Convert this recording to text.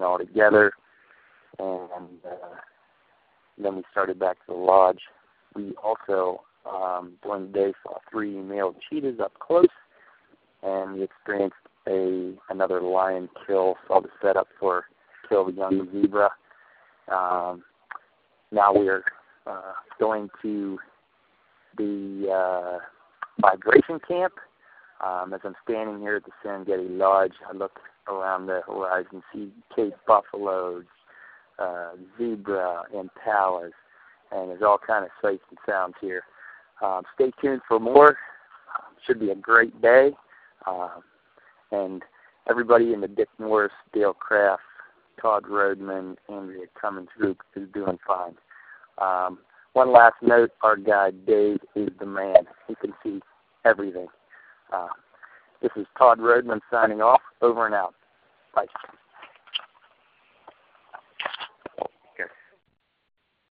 getting all together, and then we started back to the lodge. We also, during the day, saw 3 male cheetahs up close, and we experienced another lion kill, saw the setup for kill the young zebra. Now we are going to the migration camp. As I'm standing here at the Serengeti Lodge, I look around the horizon, see Cape buffaloes, zebra, impalas, and there's all kind of sights and sounds here. Stay tuned for more. Should be a great day. And everybody in the Dick Morris, Dale Craft, Todd Rodman, Andrea Cummins group is doing fine. One last note, our guide Dave is the man. He can see everything. This is Todd Rodman signing off. Over and out. Bye.